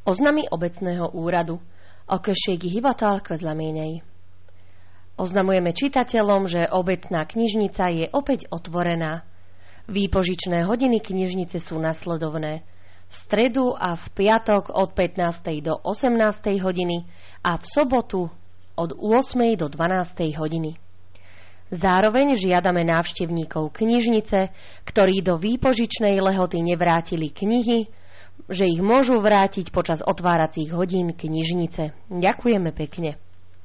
Oznamy obecného úradu. A községi hivatal közleményei. Oznamujeme čitateľom, že obecná knižnica je opäť otvorená. Výpožičné hodiny knižnice sú nasledovné. V stredu a v piatok od 15. do 18. hodiny a v sobotu od 8. do 12. hodiny. Zároveň žiadame návštevníkov knižnice, ktorí do výpožičnej lehoty nevrátili knihy, že ich môžu vrátiť počas otváracích hodín knižnice. Ďakujeme pekne.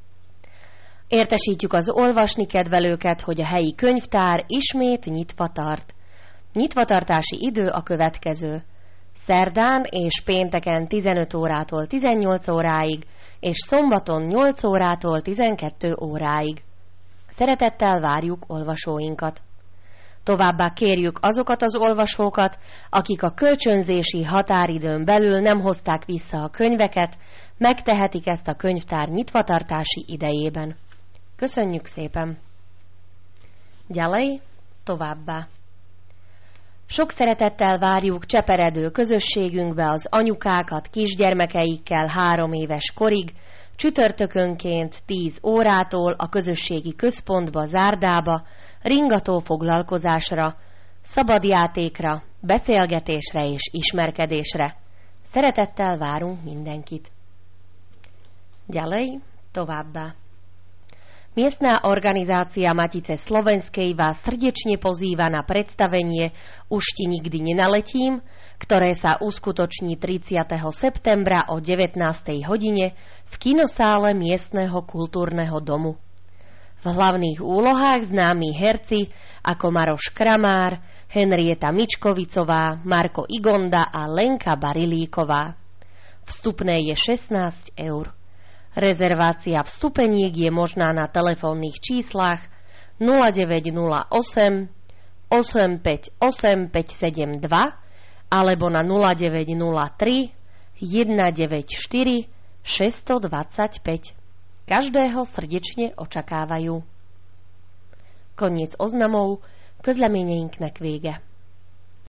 Értesítjük az olvasni kedvelőket, hogy a helyi könyvtár ismét nyitva tart. Nyitvatartási idő a következő. Szerdán és pénteken 15 órától 18 óráig, és szombaton 8 órától 12 óráig. Szeretettel várjuk olvasóinkat. Továbbá kérjük azokat az olvasókat, akik a kölcsönzési határidőn belül nem hozták vissza a könyveket, megtehetik ezt a könyvtár nyitvatartási idejében. Köszönjük szépen! Ďalej, továbbá. Sok szeretettel várjuk cseperedő közösségünkbe az anyukákat kisgyermekeikkel 3 éves korig, csütörtökönként 10 órától a közösségi központba, Zárdába, ringató foglalkozásra, szabadjátékra, beszélgetésre és ismerkedésre. Szeretettel várunk mindenkit. Ďalej, továbbá. Miestna organizácia Matice Slovenskej vás srdečne pozýva na predstavenie Už ti nikdy nenaletím, ktoré sa uskutoční 30. septembra o 19. hodine v kinosále miestneho kultúrneho domu. V hlavných úlohách známi herci ako Maroš Kramár, Henrieta Mičkovicová, Marko Igonda a Lenka Barilíková. Vstupné je 16 eur. Rezervácia vstupeniek je možná na telefónnych číslach 0908 858 572 alebo na 0903 194 625. Každého srdečne očakávajú. Koniec oznamov, közleményeinknek vége.